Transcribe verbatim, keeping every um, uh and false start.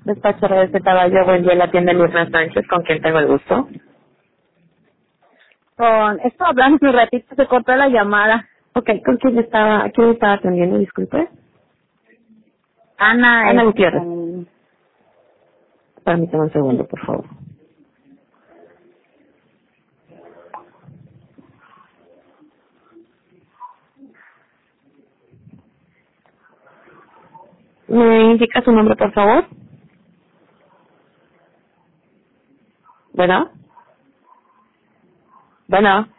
Despachadora de este caballo, buen día, la tienda Lirna Sánchez, con quien tengo el gusto. Con esto hablando un ratito, se cortó la llamada. Ok, ¿con quién estaba, a quién estaba atendiendo, disculpe? Ana, Ana es Gutiérrez. con... Permítame un segundo, por favor. ¿Me indica su nombre, por favor? Bueno. Bueno.